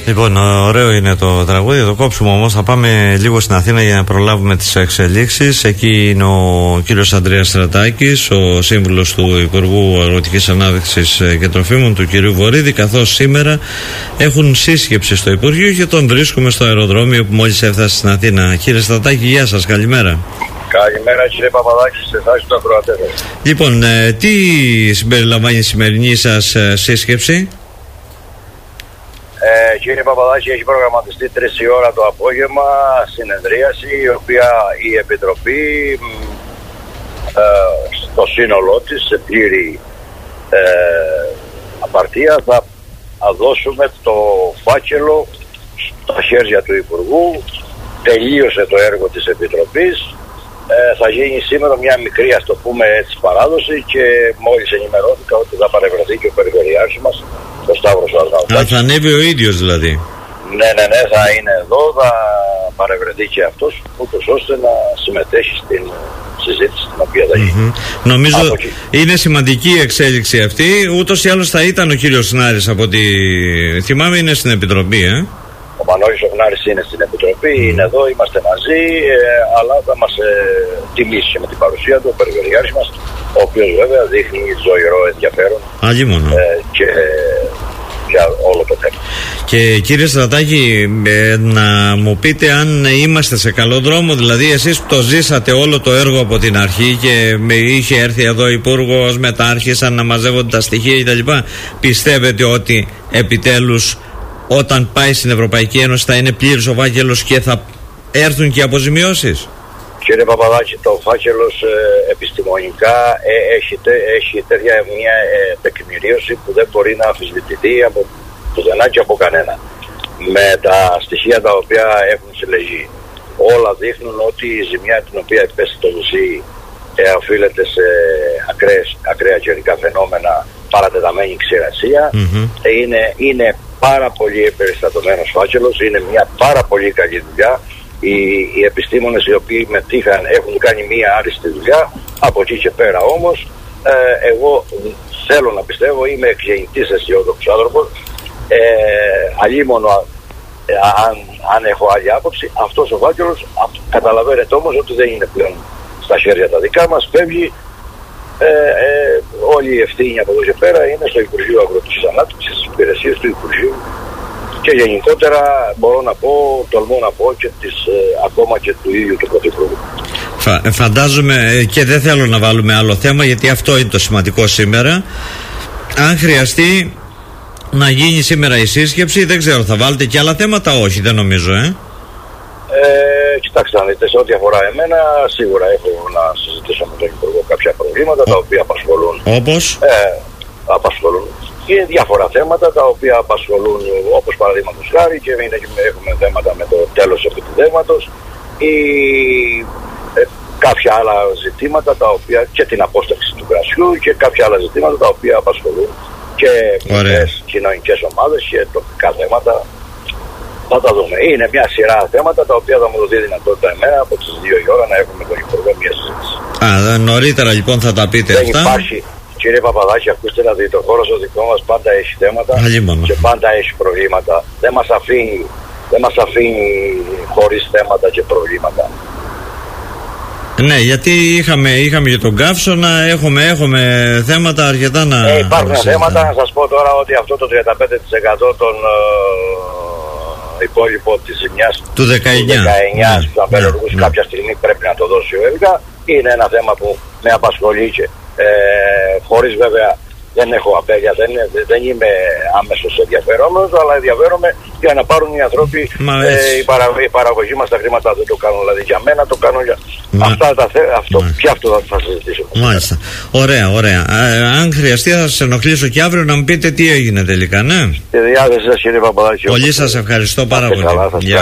Λοιπόν, ωραίο είναι το τραγούδι, το κόψουμε όμως. Θα πάμε λίγο στην Αθήνα για να προλάβουμε τις εξελίξεις. Εκεί είναι ο κύριος Ανδρέας Στρατάκης, ο σύμβουλος του Υπουργού Αγροτικής Ανάπτυξης και Τροφίμων, του κυρίου Βορίδη, καθώς σήμερα έχουν σύσκεψη στο Υπουργείο και τον βρίσκουμε στο αεροδρόμιο που μόλις έφτασε στην Αθήνα. Κύριε Στρατάκη, γεια σας, καλημέρα. Καλημέρα κύριε Παπαδάκη, σε εσάς και τους ακροατές. Λοιπόν, τι συμπεριλαμβάνει η σημερινή σας σύσκεψη? Κύριε Παπαδάκη, έχει προγραμματιστεί 3 η ώρα το απόγευμα συνεδρίαση, η οποία η Επιτροπή στο σύνολό της, σε πλήρη απαρτία, θα δώσουμε το φάκελο στα χέρια του Υπουργού. Τελείωσε το έργο της Επιτροπής. Θα γίνει σήμερα μια μικρή, ας το πούμε έτσι, παράδοση και μόλις ενημερώθηκα ότι θα παρευρεθεί και ο περιφερειάρχης μας, ο Σταύρος Αρναουτάκης. Θα ανέβει ο ίδιος δηλαδή? Ναι, θα είναι εδώ, θα παρευρεθεί και αυτός, ούτως ώστε να συμμετέχει στην συζήτηση την οποία θα γίνει. Νομίζω είναι σημαντική η εξέλιξη αυτή. Ούτως ή άλλως θα ήταν ο κύριος Σνάρης, από ό,τι θυμάμαι, είναι στην Επιτροπή, Ο Μανώλης ο Γνάρης είναι στην Επιτροπή, είναι εδώ, είμαστε μαζί, αλλά θα μας τιμήσει με την παρουσία του ο περιφερειάρχης μας, ο οποίος βέβαια δείχνει ζωηρό ενδιαφέρον και για όλο το θέμα. Και κύριε Στρατάκη, να μου πείτε αν είμαστε σε καλό δρόμο, δηλαδή εσείς που το ζήσατε όλο το έργο από την αρχή και είχε έρθει εδώ υπουργός, μετά άρχισαν να μαζεύονται τα στοιχεία κτλ. Πιστεύετε ότι επιτέλους όταν πάει στην Ευρωπαϊκή Ένωση θα είναι πλήρης ο φάκελος και θα έρθουν και οι αποζημιώσεις? Κύριε Παπαδάκη, το φάκελος επιστημονικά έχει τέτοια μια τεκμηρίωση που δεν μπορεί να αμφισβητηθεί από πουθενά και από κανένα. Με τα στοιχεία τα οποία έχουν συλλεγεί, όλα δείχνουν ότι η ζημιά την οποία επέστη το νησί οφείλεται σε ακραία καιρικά φαινόμενα, παρατεταμένη ξηρασία. Είναι πάρα πολύ εμπεριστατωμένος φάκελος, είναι μια πάρα πολύ καλή δουλειά. Οι επιστήμονες οι οποίοι μετήχαν έχουν κάνει μια άριστη δουλειά. Από εκεί και πέρα όμως, εγώ θέλω να πιστεύω, είμαι εξηγητής αισιόδοξος άνθρωπος, αλίμονο αν έχω άλλη άποψη, αυτός ο φάκελος, καταλαβαίνετε όμως ότι δεν είναι πλέον στα χέρια τα δικά μας, φεύγει. Όλη η ευθύνη από εδώ και πέρα είναι στο Υπουργείο Αγροτικής Ανάπτυξης, στις υπηρεσίες του Υπουργείου και γενικότερα μπορώ να πω, τολμώ να πω και ακόμα και του ίδιου του Πρωθυπουργού. Φαντάζομαι, και δεν θέλω να βάλουμε άλλο θέμα γιατί αυτό είναι το σημαντικό σήμερα, αν χρειαστεί να γίνει σήμερα η σύσκεψη, δεν ξέρω, θα βάλετε και άλλα θέματα? Όχι, δεν νομίζω. Κοιτάξτε να δείτε, σε ό,τι αφορά εμένα, σίγουρα έχω να συζητήσω με τον Υπουργό κάποια προβλήματα τα οποία απασχολούν. Όπως? Απασχολούν και διάφορα θέματα τα οποία απασχολούν, όπως παραδείγματος χάρη, και έχουμε θέματα με το τέλος επιτιδεύματος ή κάποια άλλα ζητήματα τα οποία, και την απόσταση του κρασιού και κάποια άλλα ζητήματα τα οποία απασχολούν και κοινωνικές ομάδες και τοπικά θέματα. Θα τα δούμε. Είναι μια σειρά θέματα τα οποία θα μου δοθεί δυνατότητα εμένα από τις 2 η ώρα να έχουμε τον Υπουργό μια συζήτηση. Νωρίτερα λοιπόν θα τα πείτε δεν αυτά. Υπάρχει, κύριε Παπαδάκη, ακούστε να δείτε, ο χώρος ο δικό μας πάντα έχει θέματα και πάντα έχει προβλήματα. Δεν μας αφήνει χωρίς θέματα και προβλήματα. Ναι, γιατί είχαμε για τον Καύσωνα, έχουμε θέματα αρκετά να... υπάρχουν θέματα, να σας πω τώρα ότι αυτό το 35% των υπόλοιπο της ζημιάς του 19 στους απελουργούς κάποια στιγμή πρέπει να το δώσει ο ΕΒΓΑ. Είναι ένα θέμα που με απασχολεί και χωρίς βέβαια δεν έχω απέλεια, δεν είμαι άμεσος ενδιαφερόμενος, αλλά ενδιαφέρομαι για να πάρουν οι άνθρωποι η παραγωγή μας τα χρήματα. Δεν το κάνουν δηλαδή για μένα, το κάνουν για αυτό θα συζητήσω. Μάλιστα, ωραία. Αν χρειαστεί θα σας ενοχλήσω και αύριο να μου πείτε τι έγινε τελικά, ναι. Στη διάθεση σας κύριε Παπαδάκη. Πολύ σας ευχαριστώ πάρα πολύ.